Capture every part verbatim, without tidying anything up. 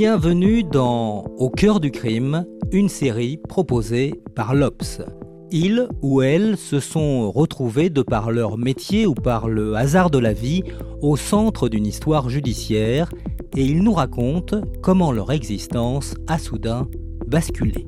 Bienvenue dans Au cœur du crime, une série proposée par l'Obs. Ils ou elles se sont retrouvés de par leur métier ou par le hasard de la vie au centre d'une histoire judiciaire et ils nous racontent comment leur existence a soudain basculé.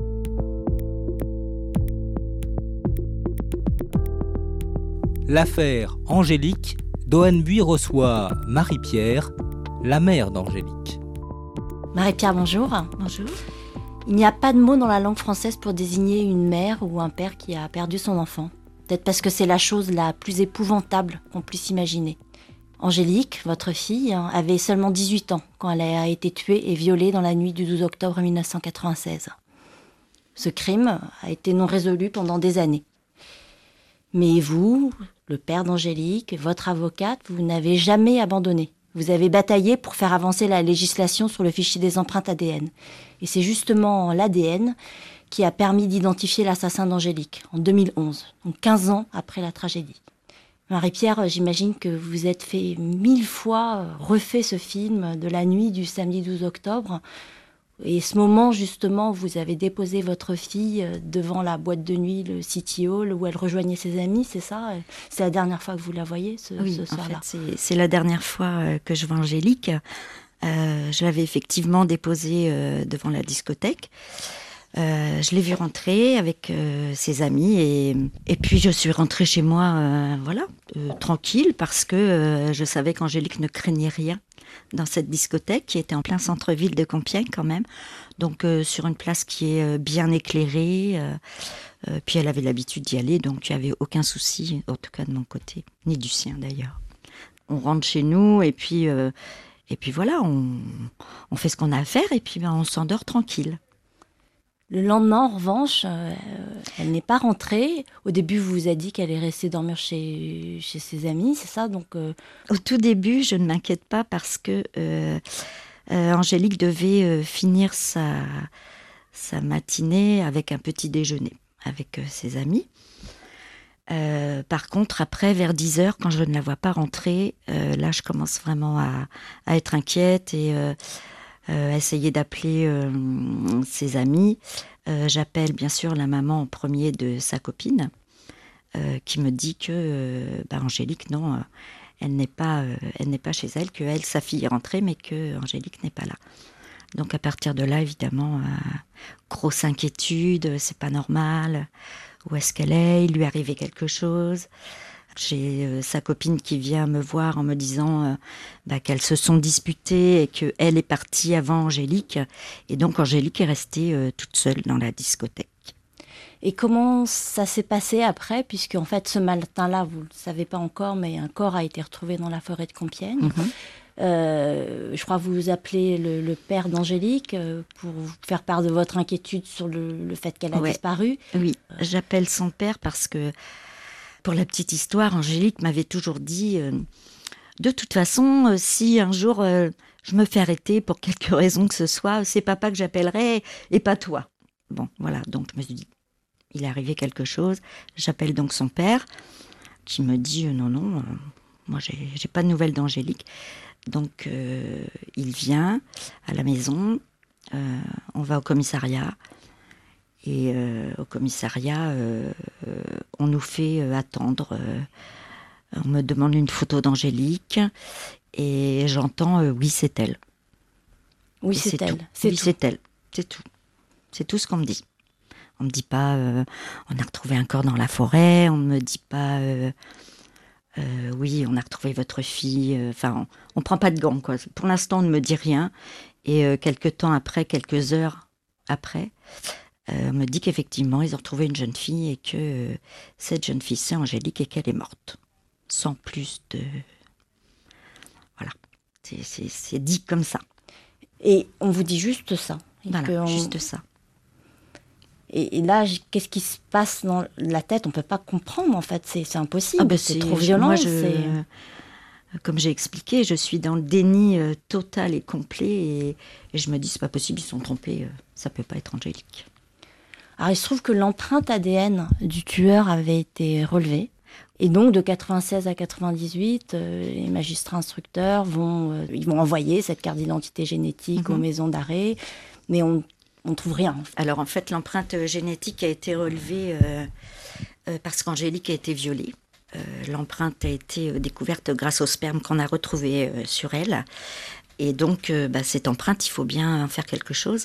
L'affaire Angélique, Doanbuis reçoit Marie-Pierre, la mère d'Angélique. Marie-Pierre, bonjour. Bonjour. Il n'y a pas de mot dans la langue française pour désigner une mère ou un père qui a perdu son enfant. Peut-être parce que c'est la chose la plus épouvantable qu'on puisse imaginer. Angélique, votre fille, avait seulement dix-huit ans quand elle a été tuée et violée dans la nuit du douze octobre mille neuf cent quatre-vingt-seize. Ce crime a été non résolu pendant des années. Mais vous, le père d'Angélique, votre avocate, vous n'avez jamais abandonné. Vous avez bataillé pour faire avancer la législation sur le fichier des empreintes A D N. Et c'est justement l'A D N qui a permis d'identifier l'assassin d'Angélique en deux mille onze, donc quinze ans après la tragédie. Marie-Pierre, j'imagine que vous vous êtes fait mille fois refait ce film de la nuit du samedi douze octobre. Et ce moment, justement, vous avez déposé votre fille devant la boîte de nuit, le City Hall, où elle rejoignait ses amis, c'est ça? C'est la dernière fois que vous la voyez, ce, oui, ce soir-là? En fait, c'est, c'est la dernière fois que je vois Angélique. Euh, je l'avais effectivement déposée euh, devant la discothèque. Euh, je l'ai vue rentrer avec euh, ses amis et, et puis je suis rentrée chez moi, euh, voilà, euh, tranquille, parce que euh, je savais qu'Angélique ne craignait rien dans cette discothèque qui était en plein centre-ville de Compiègne quand même, donc euh, sur une place qui est euh, bien éclairée, euh, euh, puis elle avait l'habitude d'y aller, donc il n'y avait aucun souci, en tout cas de mon côté, ni du sien d'ailleurs. On rentre chez nous et puis, euh, et puis voilà, on, on fait ce qu'on a à faire et puis ben, on s'endort tranquille. Le lendemain, en revanche, euh, elle n'est pas rentrée. Au début, vous vous avez dit qu'elle est restée dormir chez, chez ses amis, c'est ça? Donc, euh... Au tout début, je ne m'inquiète pas parce que euh, euh, Angélique devait euh, finir sa, sa matinée avec un petit déjeuner avec euh, ses amis. Euh, par contre, après, vers dix heures, quand je ne la vois pas rentrer, euh, là, je commence vraiment à, à être inquiète et... Euh, Euh, essayer d'appeler euh, ses amis. Euh, j'appelle bien sûr la maman en premier de sa copine euh, qui me dit que euh, bah, Angélique, non, euh, elle n'est pas, euh, elle n'est pas chez elle, que elle, sa fille est rentrée, mais que Angélique n'est pas là. Donc à partir de là, évidemment, euh, grosse inquiétude, c'est pas normal. Où est-ce qu'elle est? Il lui est arrivé quelque chose. J'ai euh, sa copine qui vient me voir en me disant euh, bah, qu'elles se sont disputées et qu'elle est partie avant Angélique. Et donc Angélique est restée euh, toute seule dans la discothèque. Et comment ça s'est passé après? Puisque en fait, ce matin-là, vous ne le savez pas encore, mais un corps a été retrouvé dans la forêt de Compiègne. Mm-hmm. Euh, je crois que vous appelez le, le père d'Angélique euh, pour vous faire part de votre inquiétude sur le, le fait qu'elle a ouais. disparu. Oui, j'appelle son père parce que pour la petite histoire, Angélique m'avait toujours dit euh, de toute façon, euh, si un jour euh, je me fais arrêter pour quelque raison que ce soit, c'est papa que j'appellerai et pas toi. Bon, voilà, donc je me suis dit, il est arrivé quelque chose. J'appelle donc son père qui me dit euh, non, non, euh, moi j'ai, j'ai pas de nouvelles d'Angélique. Donc euh, il vient à la maison, euh, on va au commissariat. Et euh, au commissariat, euh, euh, on nous fait euh, attendre. Euh, on me demande une photo d'Angélique et j'entends euh, oui, c'est elle. Oui, et c'est, c'est elle. Tout. C'est oui, tout. c'est elle. C'est tout. C'est tout ce qu'on me dit. On me dit pas, euh, on a retrouvé un corps dans la forêt. On me dit pas, euh, euh, oui, on a retrouvé votre fille. Enfin, on, on prend pas de gants, quoi. Pour l'instant, on ne me dit rien. Et euh, quelques temps après, quelques heures après. Euh, on me dit qu'effectivement, ils ont retrouvé une jeune fille et que euh, cette jeune fille, c'est Angélique et qu'elle est morte. Sans plus de... Voilà. C'est, c'est, c'est dit comme ça. Et on vous dit juste ça. Voilà, on... juste ça. Et, et là, qu'est-ce qui se passe dans la tête? On ne peut pas comprendre, en fait. C'est, c'est impossible. Ah ben c'est, c'est trop violent. Moi, je, c'est... Comme j'ai expliqué, je suis dans le déni euh, total et complet. Et, et je me dis, c'est pas possible, ils se sont trompés. Euh, ça peut pas être Angélique. Alors, il se trouve que l'empreinte A D N du tueur avait été relevée. Et donc, de quatre-vingt-seize à quatre-vingt-dix-huit, euh, les magistrats instructeurs vont, euh, ils vont envoyer cette carte d'identité génétique mmh. aux maisons d'arrêt, mais on ne trouve rien. Alors, en fait, l'empreinte génétique a été relevée euh, euh, parce qu'Angélique a été violée. Euh, l'empreinte a été euh, découverte grâce au sperme qu'on a retrouvé euh, sur elle. Et donc, euh, bah, cette empreinte, il faut bien en faire quelque chose.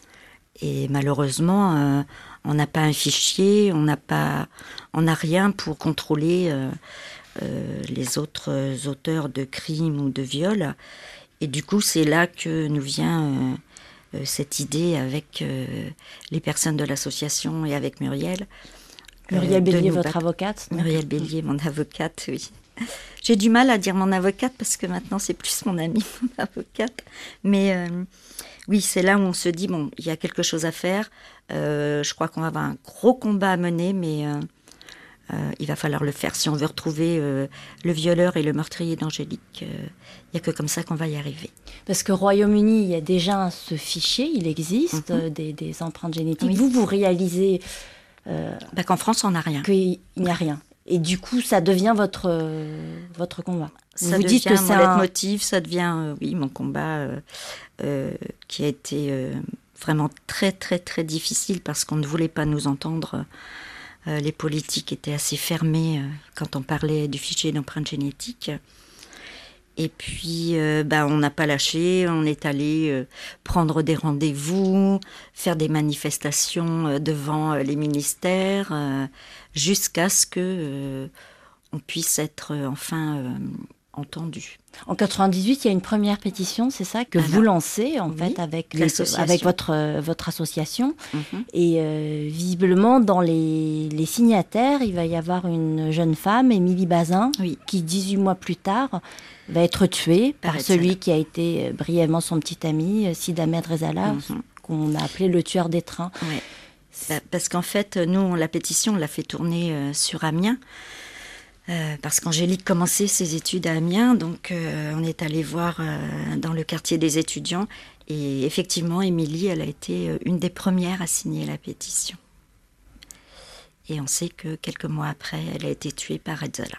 Et malheureusement, euh, on n'a pas un fichier, on n'a pas, on n'a rien pour contrôler euh, euh, les autres auteurs de crimes ou de viols. Et du coup, c'est là que nous vient euh, euh, cette idée avec euh, les personnes de l'association et avec Muriel. Muriel euh, Bélier, votre avocate. Muriel Bélier, mon avocate, oui. J'ai du mal à dire mon avocate parce que maintenant c'est plus mon amie, mon avocate. Mais euh, oui, c'est là où on se dit, bon, il y a quelque chose à faire. Euh, je crois qu'on va avoir un gros combat à mener, mais euh, euh, il va falloir le faire. Si on veut retrouver euh, le violeur et le meurtrier d'Angélique, euh, il n'y a que comme ça qu'on va y arriver. Parce qu'au Royaume-Uni, il y a déjà ce fichier, il existe, mm-hmm. des, des empreintes génétiques. Oui. Vous, vous réalisez... Euh, bah, qu'en France, on n'a rien. Qu'il n'y a rien. Et du coup, ça devient votre, euh, votre combat. Ça vous devient dites que c'est mon un... leitmotiv, ça devient, euh, oui, mon combat euh, euh, qui a été euh, vraiment très, très, très difficile parce qu'on ne voulait pas nous entendre. Euh, les politiques étaient assez fermés euh, quand on parlait du fichier d'empreinte génétique. Et puis, euh, bah, on n'a pas lâché, on est allé euh, prendre des rendez-vous, faire des manifestations euh, devant euh, les ministères, euh, jusqu'à ce que euh, on puisse être euh, enfin euh, entendu. En quatre-vingt-dix-huit, il y a une première pétition, c'est ça, que Alors, vous lancez en oui, fait avec, les, avec votre, euh, votre association. Mm-hmm. Et euh, visiblement, dans les, les signataires, il va y avoir une jeune femme, Émilie Bazin, oui. qui dix-huit mois plus tard va être tuée par, par celui qui a été brièvement son petit ami, Sid Ahmed Rezala, mm-hmm. qu'on a appelé le tueur des trains. Ouais. Bah, parce qu'en fait, nous, la pétition, on l'a fait tourner euh, sur Amiens. Euh, parce qu'Angélique commençait ses études à Amiens, donc euh, on est allé voir euh, dans le quartier des étudiants. Et effectivement, Émilie, elle a été une des premières à signer la pétition. Et on sait que quelques mois après, elle a été tuée par Rezala.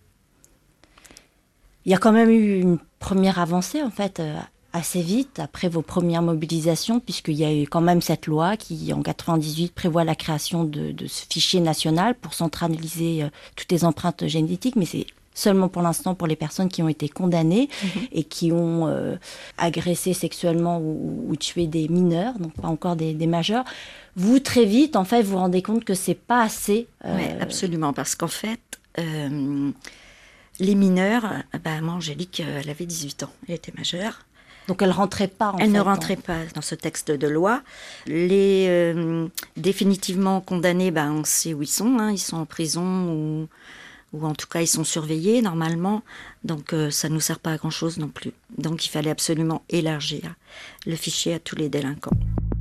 Il y a quand même eu une première avancée, en fait, euh, assez vite, après vos premières mobilisations, puisqu'il y a eu quand même cette loi qui, en quatre-vingt-dix-huit, prévoit la création de, de ce fichier national pour centraliser euh, toutes les empreintes génétiques, mais c'est seulement pour l'instant pour les personnes qui ont été condamnées mmh. et qui ont euh, agressé sexuellement ou, ou tué des mineurs, donc pas encore des, des majeurs. Vous, très vite, en fait, vous vous rendez compte que c'est pas assez. Euh... Oui, absolument, parce qu'en fait... Euh... Les mineurs, bah, moi, Angélique, elle avait dix-huit ans, elle était majeure. Donc elle ne rentrait pas en Elle fait, ne rentrait en... pas dans ce texte de loi. Les euh, définitivement condamnés, bah, on sait où ils sont, hein, ils sont en prison ou, ou en tout cas ils sont surveillés normalement. Donc euh, ça ne nous sert pas à grand-chose non plus. Donc il fallait absolument élargir le fichier à tous les délinquants.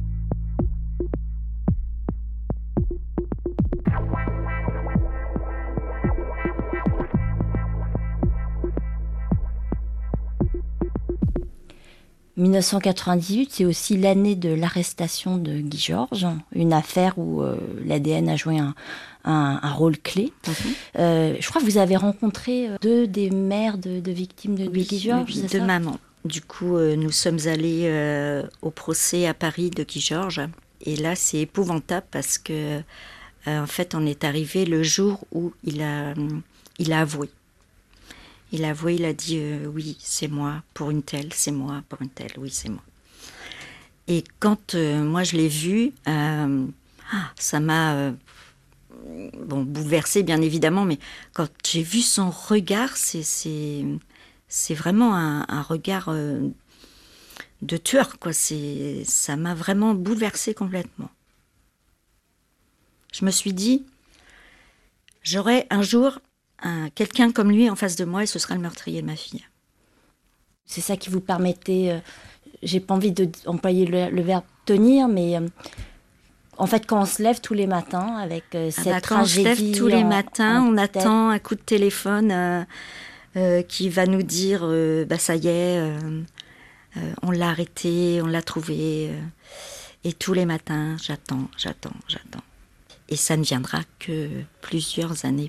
dix-neuf cent quatre-vingt-dix-huit, c'est aussi l'année de l'arrestation de Guy Georges, une affaire où euh, l'A D N a joué un, un, un rôle clé. Mm-hmm. Euh, je crois que vous avez rencontré deux des mères de, de victimes de, oui, de Guy Georges, oui, c'est de ça maman. Du coup, euh, nous sommes allés euh, au procès à Paris de Guy Georges. Et là, c'est épouvantable parce que, euh, en fait, on est arrivé le jour où il a, il a avoué. Il a avoué, il a dit euh, oui, c'est moi pour une telle, c'est moi pour une telle, oui, c'est moi. Et quand euh, moi je l'ai vu, euh, ça m'a euh, bon, bouleversée bien évidemment, mais quand j'ai vu son regard, c'est, c'est, c'est vraiment un, un regard euh, de tueur, quoi. C'est, ça m'a vraiment bouleversée complètement. Je me suis dit, j'aurai un jour un, quelqu'un comme lui en face de moi et ce sera le meurtrier de ma fille. C'est ça qui vous permettait, euh, j'ai pas envie d'employer le, le verbe tenir, mais euh, en fait quand on se lève tous les matins avec euh, cette ah bah, quand tragédie. Quand on se lève tous les en, matins, en on tête. attend un coup de téléphone euh, euh, qui va nous dire euh, bah ça y est, euh, euh, on l'a arrêté, on l'a trouvé. Euh, et tous les matins, j'attends, j'attends, j'attends. Et ça ne viendra que plusieurs années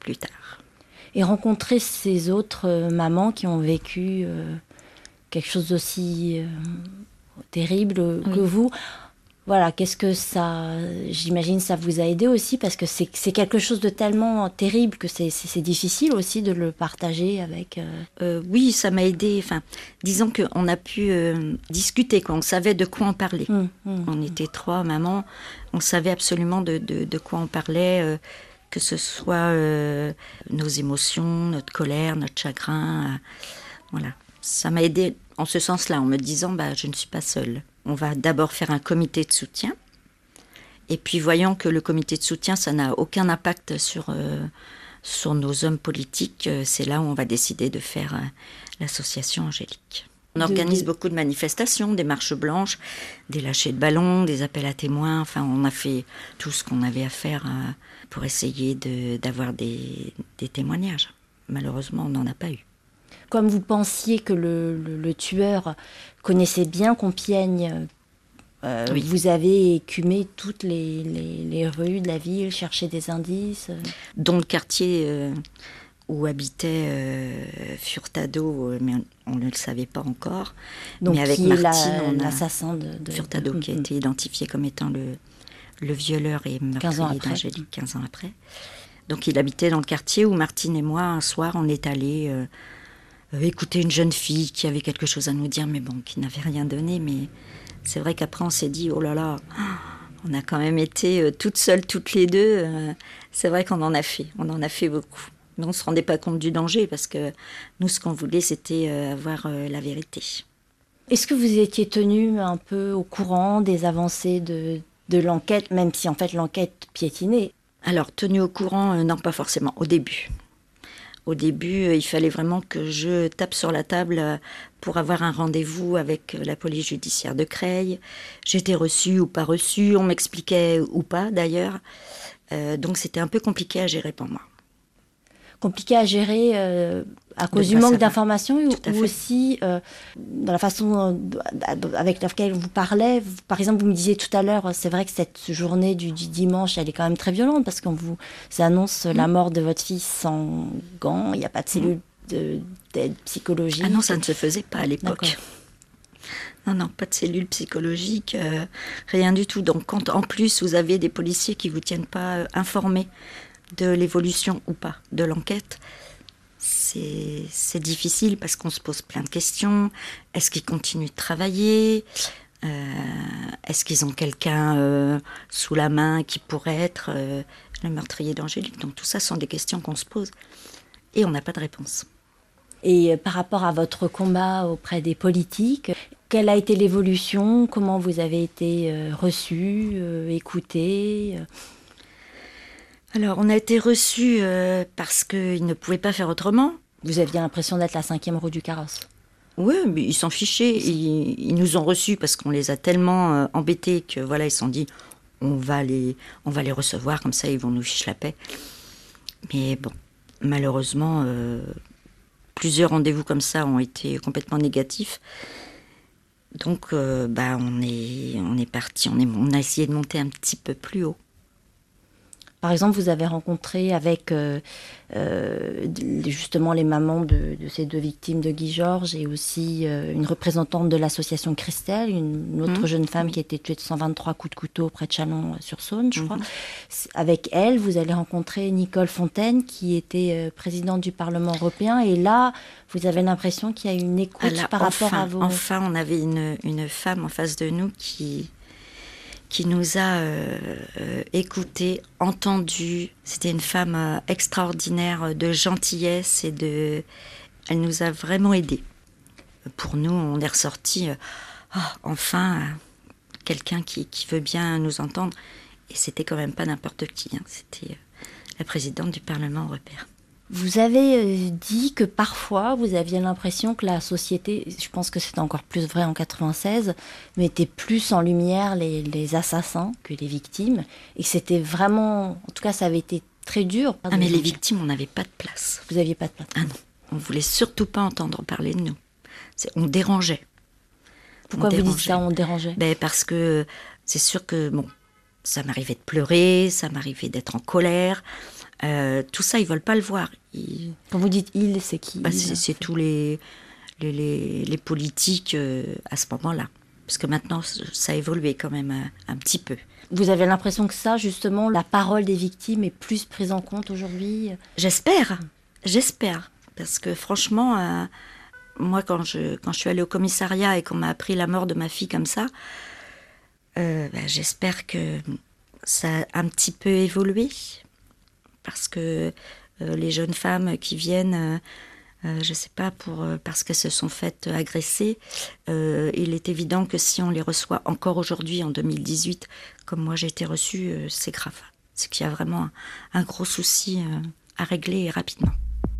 plus tard. Et rencontrer ces autres euh, mamans qui ont vécu euh, quelque chose d'aussi euh, terrible oui. que vous, voilà, qu'est-ce que ça, j'imagine ça vous a aidé aussi parce que c'est, c'est quelque chose de tellement terrible que c'est, c'est, c'est difficile aussi de le partager avec... Euh... Euh, oui, ça m'a aidé, enfin, disons qu'on a pu euh, discuter, quoi. On savait de quoi en parler. Mmh, mmh, on était trois mamans, on savait absolument de, de, de quoi on parlait, euh, que ce soit euh, nos émotions, notre colère, notre chagrin, euh, voilà. Ça m'a aidé en ce sens-là, en me disant, bah, je ne suis pas seule. On va d'abord faire un comité de soutien. Et puis, voyant que le comité de soutien, ça n'a aucun impact sur, euh, sur nos hommes politiques, euh, c'est là où on va décider de faire euh, l'association Angélique. On organise de... beaucoup de manifestations, des marches blanches, des lâchers de ballons, des appels à témoins. Enfin, on a fait tout ce qu'on avait à faire euh, pour essayer de, d'avoir des, des témoignages. Malheureusement, on n'en a pas eu. Comme vous pensiez que le, le, le tueur connaissait bien Compiègne, euh, oui. vous avez écumé toutes les, les, les rues de la ville, cherché des indices. Dans le quartier euh, où habitait euh, Furtado, mais on ne le savait pas encore. Donc mais avec qui Martine, la, on a l'assassin de, de Furtado de... qui a été identifié comme étant le, le violeur et meurtrier d'Angélique quinze ans après. Donc il habitait dans le quartier où Martine et moi, un soir, on est allés... Euh, Euh, écouter une jeune fille qui avait quelque chose à nous dire, mais bon, qui n'avait rien donné. Mais c'est vrai qu'après, on s'est dit, oh là là, on a quand même été euh, toutes seules, toutes les deux. Euh, c'est vrai qu'on en a fait, on en a fait beaucoup. Mais on ne se rendait pas compte du danger, parce que nous, ce qu'on voulait, c'était euh, avoir euh, la vérité. Est-ce que vous étiez tenu un peu au courant des avancées de, de l'enquête, même si en fait l'enquête piétinait? Alors, tenu au courant, euh, non, pas forcément, au début. Au début, il fallait vraiment que je tape sur la table pour avoir un rendez-vous avec la police judiciaire de Creil. J'étais reçue ou pas reçue, on m'expliquait ou pas d'ailleurs. Euh, donc c'était un peu compliqué à gérer pour moi. Compliqué à gérer euh, à cause du manque d'informations ou, ou aussi euh, dans la façon avec laquelle vous parlez. Par exemple, vous me disiez tout à l'heure, c'est vrai que cette journée du, du dimanche, elle est quand même très violente parce qu'on vous annonce mmh. la mort de votre fils sans gants, il n'y a pas de cellule de, d'aide psychologique. Ah non, ça ne se faisait pas à l'époque. D'accord. Non, non, pas de cellule psychologique, euh, rien du tout. Donc quand en plus vous avez des policiers qui ne vous tiennent pas euh, informés de l'évolution ou pas de l'enquête, c'est, c'est difficile parce qu'on se pose plein de questions. Est-ce qu'ils continuent de travailler ? euh, Est-ce qu'ils ont quelqu'un euh, sous la main qui pourrait être euh, le meurtrier d'Angélique ? Donc tout ça sont des questions qu'on se pose et on n'a pas de réponse. Et euh, par rapport à votre combat auprès des politiques, quelle a été l'évolution ? Comment vous avez été euh, reçu, euh, écouté euh... Alors, on a été reçus euh, parce qu'ils ne pouvaient pas faire autrement. Vous aviez l'impression d'être la cinquième roue du carrosse. Oui, mais ils s'en fichaient. Ils, ils nous ont reçus parce qu'on les a tellement euh, embêtés que voilà, ils se sont dit, on va les, on va les recevoir, comme ça ils vont nous ficher la paix. Mais bon, malheureusement, euh, plusieurs rendez-vous comme ça ont été complètement négatifs. Donc, euh, bah, on est, on est parti, on, est, on a essayé de monter un petit peu plus haut. Par exemple, vous avez rencontré avec euh, euh, justement les mamans de, de ces deux victimes de Guy Georges et aussi euh, une représentante de l'association Christelle, une, une autre mmh. jeune femme qui a été tuée de cent vingt-trois coups de couteau près de Chalon-sur-Saône, je mmh. crois. Avec elle, vous allez rencontrer Nicole Fontaine, qui était euh, présidente du Parlement européen. Et là, vous avez l'impression qu'il y a une écoute Alors, par enfin, rapport à vos... Enfin, on avait une, une femme en face de nous qui... qui nous a euh, euh, écoutés, entendus. C'était une femme euh, extraordinaire de gentillesse et de... Elle nous a vraiment aidés. Pour nous, on est ressortis, euh, oh, enfin, euh, quelqu'un qui, qui veut bien nous entendre. Et c'était quand même pas n'importe qui, hein. C'était euh, la présidente du Parlement européen. Vous avez euh, dit que parfois, vous aviez l'impression que la société, je pense que c'était encore plus vrai en quatre-vingt-seize, mettait plus en lumière les, les assassins que les victimes. Et c'était vraiment... En tout cas, ça avait été très dur. Ah, mais les victimes, on n'avait pas de place. Vous n'aviez pas de place. Ah non, on ne voulait surtout pas entendre parler de nous. C'est, on dérangeait. Pourquoi on vous dérangeait. dites ça, on dérangeait ? Ben, parce que c'est sûr que, bon, ça m'arrivait de pleurer, ça m'arrivait d'être en colère. Euh, tout ça, ils ne veulent pas le voir. Ils... Quand vous dites « ils », c'est qui bah, c'est, c'est tous les, les, les, les politiques euh, à ce moment-là. Parce que maintenant, ça a évolué quand même un, un petit peu. Vous avez l'impression que ça, justement, la parole des victimes est plus prise en compte aujourd'hui ? J'espère, j'espère. Parce que franchement, euh, moi, quand je, quand je suis allée au commissariat et qu'on m'a appris la mort de ma fille comme ça, euh, bah, j'espère que ça a un petit peu évolué. Parce que euh, les jeunes femmes qui viennent, euh, euh, je ne sais pas, pour, euh, parce qu'elles se sont faites agresser, euh, il est évident que si on les reçoit encore aujourd'hui, en deux mille dix-huit, comme moi j'ai été reçue, euh, c'est grave. C'est qu'il y a vraiment un, un gros souci euh, à régler et rapidement.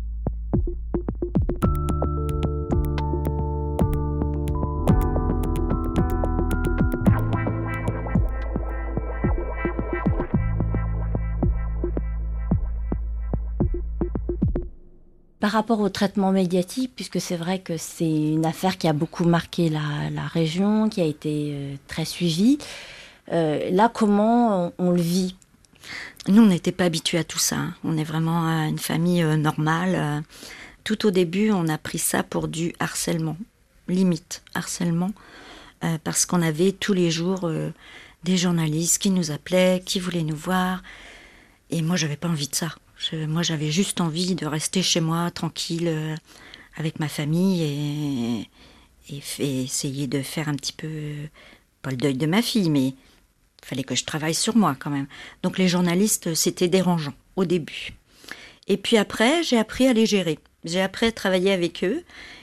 Par rapport au traitement médiatique, puisque c'est vrai que c'est une affaire qui a beaucoup marqué la, la région, qui a été euh, très suivie, euh, là, comment on, on le vit ? Nous, on n'était pas habitués à tout ça. Hein. On est vraiment une famille euh, normale. Tout au début, on a pris ça pour du harcèlement, limite harcèlement, euh, parce qu'on avait tous les jours euh, des journalistes qui nous appelaient, qui voulaient nous voir. Et moi, j'avais pas envie de ça. Je, moi, j'avais juste envie de rester chez moi, tranquille, euh, avec ma famille et, et, et essayer de faire un petit peu, euh, pas le deuil de ma fille, mais il fallait que je travaille sur moi quand même. Donc les journalistes, c'était dérangeant au début. Et puis après, j'ai appris à les gérer. J'ai appris à travailler avec eux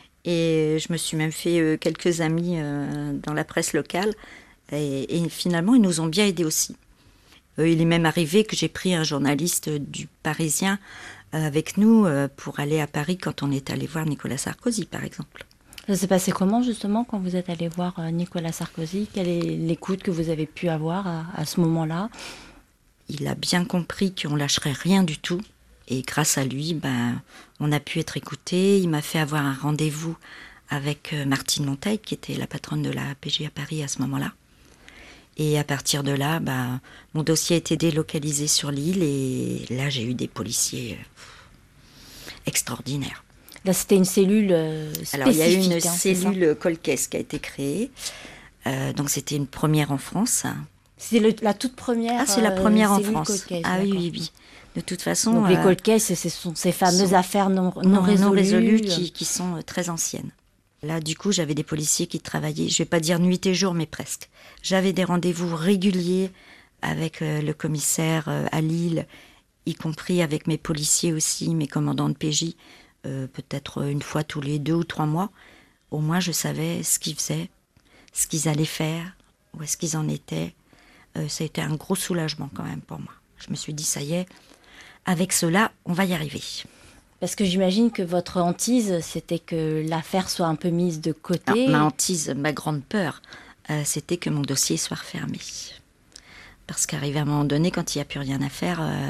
et je me suis même fait euh, quelques amis euh, dans la presse locale. Et, et finalement, ils nous ont bien aidés aussi. Euh, il est même arrivé que j'ai pris un journaliste du Parisien euh, avec nous euh, pour aller à Paris quand on est allé voir Nicolas Sarkozy, par exemple. Ça s'est passé comment, justement, quand vous êtes allé voir euh, Nicolas Sarkozy ? Quelle est l'écoute que vous avez pu avoir à, à ce moment-là ? Il a bien compris qu'on lâcherait rien du tout. Et grâce à lui, ben, on a pu être écoutés. Il m'a fait avoir un rendez-vous avec euh, Martine Monteil, qui était la patronne de la P J à Paris à ce moment-là. Et à partir de là, bah, mon dossier a été délocalisé sur l'île et là, j'ai eu des policiers euh, extraordinaires. Là, c'était une cellule euh, spécifique. Alors, il y a eu une hein, cellule cold case qui a été créée. Euh, donc, c'était une première en France. C'est le, la toute première Ah, c'est la première euh, en cellule France. cold case, Ah oui, d'accord. oui, oui. De toute façon... Donc, les euh, cold cases, ce sont ces fameuses sont, affaires non, non, non résolues. Non résolues qui, qui sont très anciennes. Là, du coup, j'avais des policiers qui travaillaient, je ne vais pas dire nuit et jour, mais presque. J'avais des rendez-vous réguliers avec euh, le commissaire euh, à Lille, y compris avec mes policiers aussi, mes commandants de P J, euh, peut-être une fois tous les deux ou trois mois. Au moins, je savais ce qu'ils faisaient, ce qu'ils allaient faire, où est-ce qu'ils en étaient. Euh, ça a été un gros soulagement quand même pour moi. Je me suis dit, ça y est, avec cela, on va y arriver. Parce que j'imagine que votre hantise, c'était que l'affaire soit un peu mise de côté. Non, ma hantise, ma grande peur, euh, c'était que mon dossier soit refermé. Parce qu'arrivé à un moment donné, quand il n'y a plus rien à faire, euh,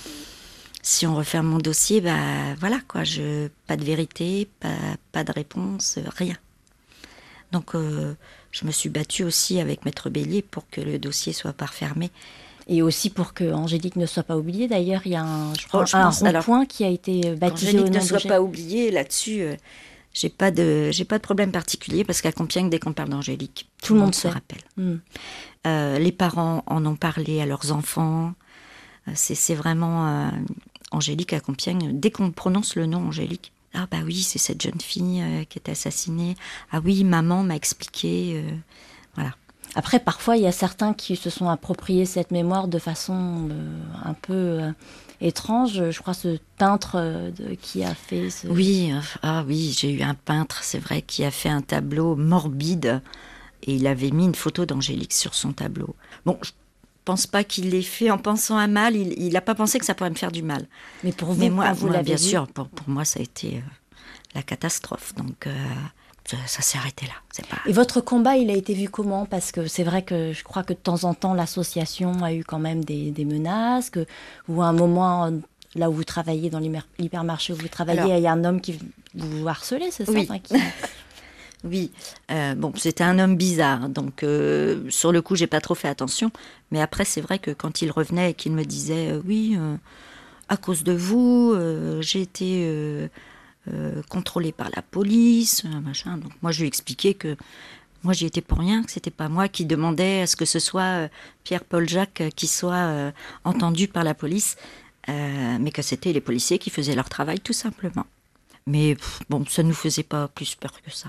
si on referme mon dossier, bah voilà quoi, je, pas de vérité, pas, pas de réponse, rien. Donc euh, je me suis battue aussi avec Maître Bélier pour que le dossier soit pas refermé. Et aussi pour que Angélique ne soit pas oubliée. D'ailleurs, il y a un, je crois, oh, je un pense, rond-point alors, qui a été baptisé Angélique au nom ne soit de... pas oubliée, là-dessus, euh, j'ai pas de, j'ai pas de problème particulier parce qu'à Compiègne, dès qu'on parle d'Angélique, tout, tout le monde, monde se rappelle. Mm. Euh, les parents en ont parlé à leurs enfants. Euh, c'est, c'est vraiment euh, Angélique à Compiègne. Dès qu'on prononce le nom Angélique, ah bah oui, c'est cette jeune fille euh, qui est assassinée. Ah oui, maman m'a expliqué. Euh, voilà. Après, parfois, il y a certains qui se sont appropriés cette mémoire de façon euh, un peu euh, étrange. Je crois ce peintre euh, de, qui a fait... Ce... Oui, euh, ah oui, j'ai eu un peintre, c'est vrai, qui a fait un tableau morbide et il avait mis une photo d'Angélique sur son tableau. Bon, je pense pas qu'il l'ait fait en pensant à mal, il n'a pas pensé que ça pourrait me faire du mal. Mais pour vous, Mais moi, vous moi l'avez bien vu. sûr, pour, pour moi, ça a été euh, la catastrophe. Donc... Euh, Ça, ça s'est arrêté là. C'est pas... Et votre combat, il a été vu comment ? Parce que c'est vrai que je crois que de temps en temps, l'association a eu quand même des, des menaces, que, ou à un moment, là où vous travaillez, dans l'hypermarché où vous travaillez, Alors, il y a un homme qui vous harcelait, c'est ça oui. enfin, qui... Oui, euh, bon, c'était un homme bizarre, donc euh, sur le coup, j'ai pas trop fait attention. Mais après, c'est vrai que quand il revenait et qu'il me disait euh, « Oui, euh, à cause de vous, euh, j'ai été euh, euh, contrôlée par la police, machin. Donc moi, je lui ai expliqué que moi, j'y étais pour rien, que c'était pas moi qui demandais à ce que ce soit euh, Pierre-Paul Jacques euh, qui soit euh, entendu par la police, euh, mais que c'était les policiers qui faisaient leur travail, tout simplement. Mais pff, bon, ça ne nous faisait pas plus peur que ça.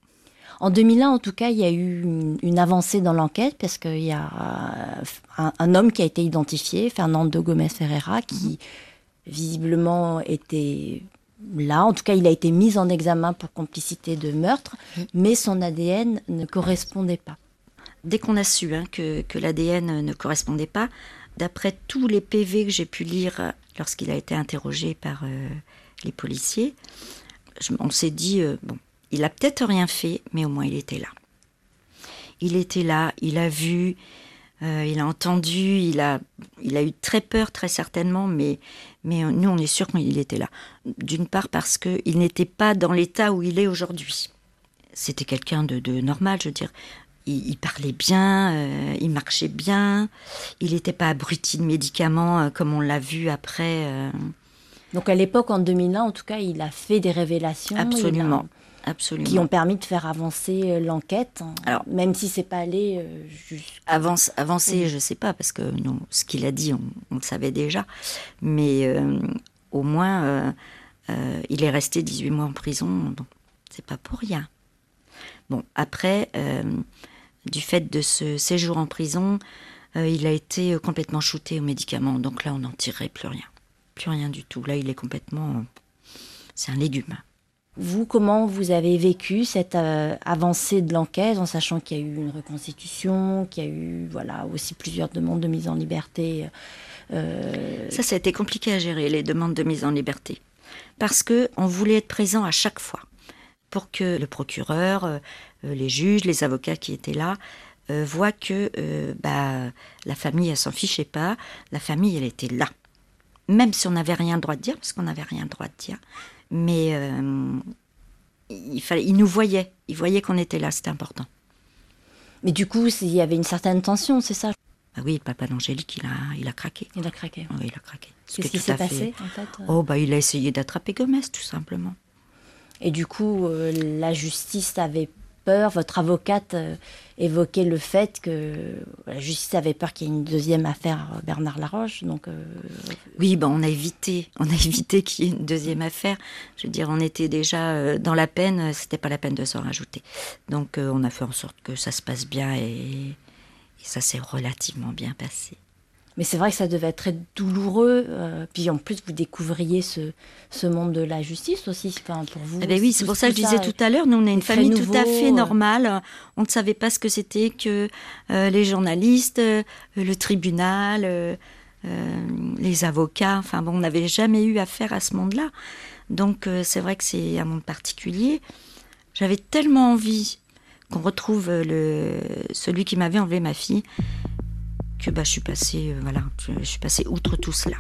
En deux mille un, en tout cas, il y a eu une, une avancée dans l'enquête parce qu'il y a un, un homme qui a été identifié, Fernando Gomes Ferreira, qui visiblement était là. En tout cas, il a été mis en examen pour complicité de meurtre, mais son A D N ne correspondait pas. Dès qu'on a su hein, que, que l'A D N ne correspondait pas, d'après tous les P V que j'ai pu lire lorsqu'il a été interrogé par euh, les policiers, je, on s'est dit, euh, bon, il a peut-être rien fait, mais au moins il était là. Il était là, il a vu, euh, il a entendu, il a, il a eu très peur très certainement, mais, mais nous on est sûr qu'il était là. D'une part parce qu'il n'était pas dans l'état où il est aujourd'hui. C'était quelqu'un de, de normal, je veux dire. Il, il parlait bien, euh, il marchait bien, il n'était pas abruti de médicaments euh, comme on l'a vu après. Euh... Donc à l'époque, en deux mille un, en tout cas, il a fait des révélations. Absolument. Absolument. Qui ont permis de faire avancer l'enquête, alors, même si c'est pas allé euh, juste... Avance, avancer, oui. Je sais pas, parce que non, ce qu'il a dit, on, on le savait déjà. Mais euh, au moins, euh, euh, il est resté dix-huit mois en prison. Bon, c'est pas pour rien. Bon, après, euh, du fait de ce séjour en prison, euh, il a été complètement shooté aux médicaments. Donc là, on n'en tirerait plus rien. Plus rien du tout. Là, il est complètement... C'est un légume. Vous, comment vous avez vécu cette euh, avancée de l'enquête, en sachant qu'il y a eu une reconstitution, qu'il y a eu voilà, aussi plusieurs demandes de mise en liberté euh... Ça, ça a été compliqué à gérer, les demandes de mise en liberté. Parce qu'on voulait être présent à chaque fois, pour que le procureur, euh, les juges, les avocats qui étaient là, euh, voient que euh, bah, la famille, elle s'en fichait pas, la famille, elle était là. Même si on n'avait rien le droit de dire, parce qu'on n'avait rien le droit de dire. Mais euh, il, fallait, il nous voyait, il voyait qu'on était là, c'était important. Mais du coup, il y avait une certaine tension, c'est ça? Ah oui, papa d'Angélique, il a, il a craqué. Il a craqué. Oui, il a craqué. Qu'est-ce qui s'est passé, en fait? Oh, bah, il a essayé d'attraper Gomes, tout simplement. Et du coup, euh, la justice avait peur, votre avocate euh, évoquait le fait que la justice avait peur qu'il y ait une deuxième affaire Bernard Laroche. Donc, euh... Oui, ben on a évité, on a évité qu'il y ait une deuxième affaire. Je veux dire, on était déjà dans la peine, c'était pas la peine de s'en rajouter. Donc euh, on a fait en sorte que ça se passe bien et, et ça s'est relativement bien passé. Mais c'est vrai que ça devait être très douloureux. Euh, puis en plus, vous découvriez ce, ce monde de la justice aussi, enfin, pour vous. Eh ben oui, c'est pour ça que je disais tout à l'heure, nous on est une famille nouveau, tout à fait normale. On ne savait pas ce que c'était que euh, les journalistes, euh, le tribunal, euh, euh, les avocats. Enfin bon, on n'avait jamais eu affaire à ce monde-là. Donc euh, c'est vrai que c'est un monde particulier. J'avais tellement envie qu'on retrouve le, celui qui m'avait enlevé ma fille, que bah, je suis passée, euh, voilà, je, je suis passée outre tout cela.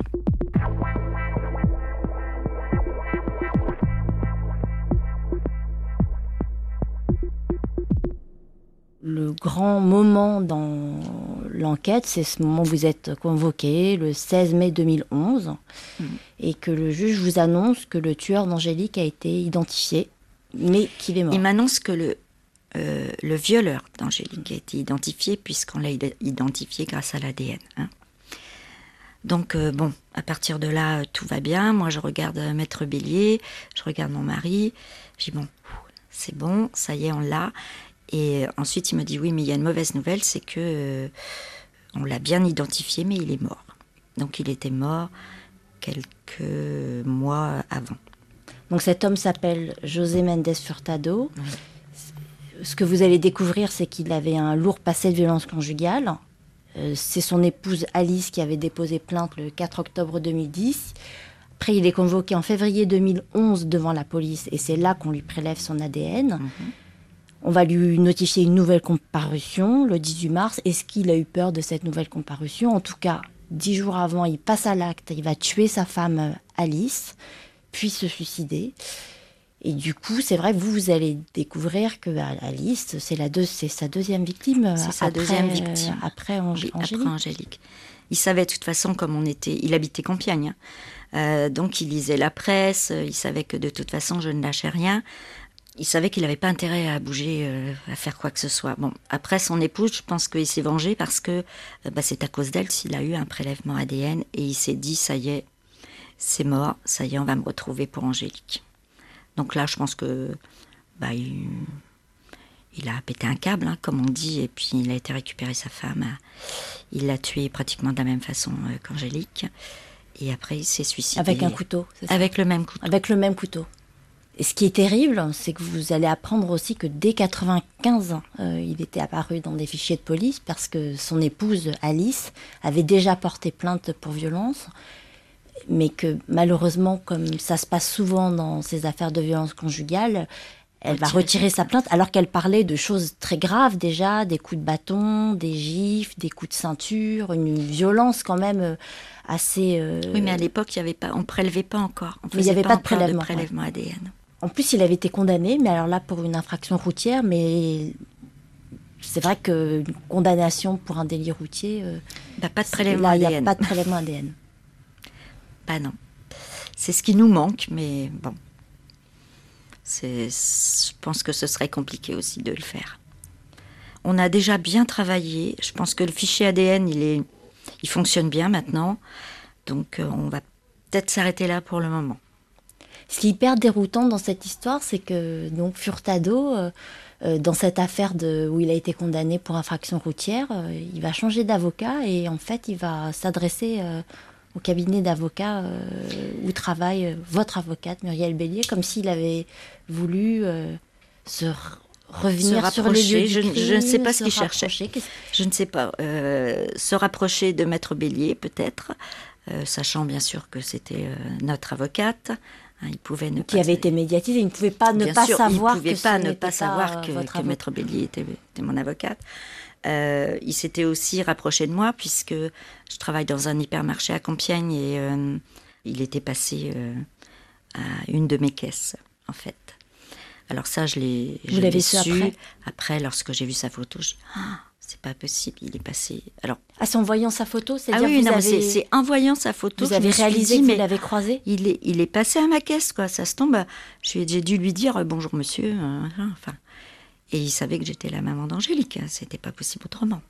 Le grand moment dans l'enquête, c'est ce moment où vous êtes convoqué, le seize mai deux mille onze, mmh. et que le juge vous annonce que le tueur d'Angélique a été identifié, mais qu'il est mort. Il m'annonce que le Euh, le violeur d'Angélique a été identifié puisqu'on l'a identifié grâce à l'A D N. Hein. Donc euh, bon, à partir de là, tout va bien. Moi, je regarde euh, Maître Bélier, je regarde mon mari. Je dis bon, c'est bon, ça y est, on l'a. Et euh, ensuite, il me dit oui, mais il y a une mauvaise nouvelle, c'est que euh, on l'a bien identifié, mais il est mort. Donc il était mort quelques mois avant. Donc cet homme s'appelle José Mendes Furtado. Oui. Ce que vous allez découvrir, c'est qu'il avait un lourd passé de violence conjugale. Euh, c'est son épouse Alice qui avait déposé plainte le quatre octobre deux mille dix. Après, il est convoqué en février deux mille onze devant la police et c'est là qu'on lui prélève son A D N. Mm-hmm. On va lui notifier une nouvelle comparution le dix-huit mars. Est-ce qu'il a eu peur de cette nouvelle comparution? En tout cas, dix jours avant, il passe à l'acte. Il va tuer sa femme Alice, puis se suicider. Et du coup, c'est vrai, vous, vous allez découvrir que Alice, c'est, la deux, c'est sa deuxième victime. C'est sa après, deuxième victime. Après, Ang- oui, Angélique. après Angélique. Il savait de toute façon, comme on était... Il habitait Compiègne. Euh, donc il lisait la presse, il savait que de toute façon je ne lâchais rien. Il savait qu'il n'avait pas intérêt à bouger, euh, à faire quoi que ce soit. Bon, après son épouse, je pense qu'il s'est vengé parce que euh, bah, c'est à cause d'elle s'il a eu un prélèvement A D N et il s'est dit ça y est, c'est mort, ça y est, on va me retrouver pour Angélique. Donc là, je pense que bah, il, il a pété un câble, hein, comme on dit, et puis il a été récupérer sa femme. Il l'a tuée pratiquement de la même façon euh, qu'Angélique. Et après, il s'est suicidé. Avec un couteau, c'est ça ? Avec le même couteau. Avec le même couteau. Et ce qui est terrible, c'est que vous allez apprendre aussi que dès quatre-vingt-quinze, euh, il était apparu dans des fichiers de police parce que son épouse, Alice, avait déjà porté plainte pour violence, mais que malheureusement, comme ça se passe souvent dans ces affaires de violence conjugale, elle Retirer va retirer sa plainte alors qu'elle parlait de choses très graves déjà, des coups de bâton, des gifles, des coups de ceinture, une violence quand même assez... Euh... Oui, mais à l'époque, il y avait pas, on ne prélevait pas encore. On il n'y avait pas, pas de prélèvement, de prélèvement ouais. A D N. En plus, il avait été condamné, mais alors là, pour une infraction routière, mais c'est vrai qu'une condamnation pour un délit routier... Euh, bah, pas de prélèvement là, A D N. Il n'y a pas de prélèvement A D N. Bah non. C'est ce qui nous manque, mais bon. C'est, je pense que ce serait compliqué aussi de le faire. On a déjà bien travaillé. Je pense que le fichier A D N, il, est, il fonctionne bien maintenant. Donc, euh, on va peut-être s'arrêter là pour le moment. Ce qui est hyper déroutant dans cette histoire, c'est que donc, Furtado, euh, euh, dans cette affaire de, où il a été condamné pour infraction routière, euh, il va changer d'avocat et en fait, il va s'adresser euh, au cabinet d'avocats euh, où travaille euh, votre avocate, Muriel Bélier, comme s'il avait voulu euh, se r- revenir se sur les lieux du je, crime, je ne sais pas ce qu'il rapprocher. cherchait. Je ne sais pas. Euh, se rapprocher de Maître Bélier, peut-être, euh, sachant bien sûr que c'était euh, notre avocate. Il pouvait ne qui pas avait été médiatisé, il ne pouvait pas ne bien pas sûr, savoir il pouvait que pas ce ne pas savoir que, votre que Maître Bélier était, était mon avocate. Euh, il s'était aussi rapproché de moi puisque je travaille dans un hypermarché à Compiègne et euh, il était passé euh, à une de mes caisses en fait. Alors ça, je l'ai, je Vous l'avez l'ai su su après, après lorsque j'ai vu sa photo. Je dis ah, c'est pas possible, il est passé. Alors ah, c'est en voyant sa photo, c'est-à-dire ah oui, vous non, avez... c'est, c'est en voyant sa photo. Vous avez réalisé dit, que vous l'avez croisé. Il est, il est passé à ma caisse, quoi. Ça se tombe. Je, j'ai dû lui dire bonjour, monsieur. Enfin, et il savait que j'étais la maman d'Angélique. C'était pas possible autrement.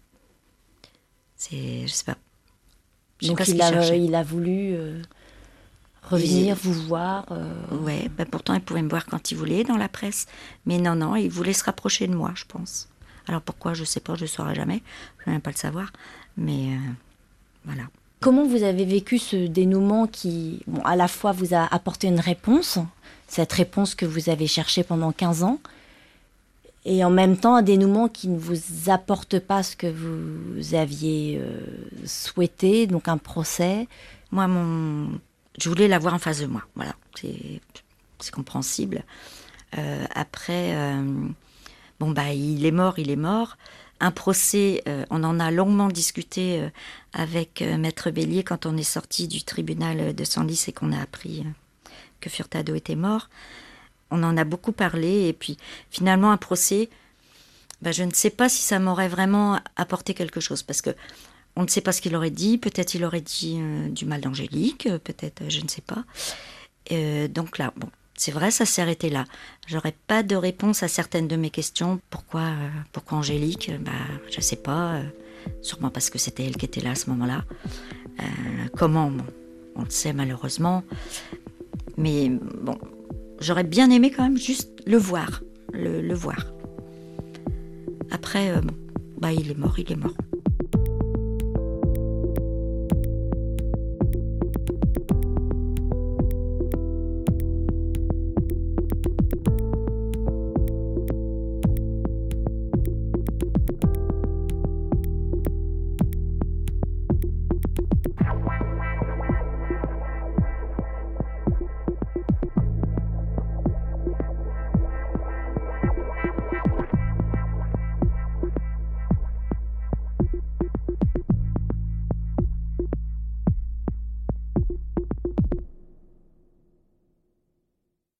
C'est, je sais pas. Je Donc sais pas il, ce a, il a voulu euh, revenir il... vous voir. Euh... Ouais, ben pourtant il pouvait me voir quand il voulait dans la presse, mais non, non, il voulait se rapprocher de moi, je pense. Alors pourquoi, je sais pas, je ne saurai jamais. Je ne vais même pas le savoir, mais euh, voilà. Comment vous avez vécu ce dénouement qui, bon, à la fois vous a apporté une réponse, cette réponse que vous avez cherchée pendant quinze ans, et en même temps un dénouement qui ne vous apporte pas ce que vous aviez euh, souhaité, donc un procès. Moi, mon... je voulais l'avoir en face de moi, voilà, c'est, c'est compréhensible. Euh, après, euh, bon, bah, il est mort, il est mort. Un procès, euh, on en a longuement discuté euh, avec euh, Maître Bélier quand on est sorti du tribunal de Senlis et qu'on a appris euh, que Furtado était mort. On en a beaucoup parlé et puis finalement un procès, bah, je ne sais pas si ça m'aurait vraiment apporté quelque chose parce que on ne sait pas ce qu'il aurait dit. Peut-être il aurait dit euh, du mal d'Angélique, euh, peut-être, euh, je ne sais pas. Euh, donc là, bon. C'est vrai, ça s'est arrêté là. J'aurais pas de réponse à certaines de mes questions. Pourquoi, euh, pourquoi Angélique ? Bah, je sais pas. Euh, sûrement parce que c'était elle qui était là à ce moment-là. Euh, comment ? Bon, on le sait malheureusement. Mais bon, j'aurais bien aimé quand même juste le voir, le, le voir. Après, euh, bon, bah il est mort, il est mort.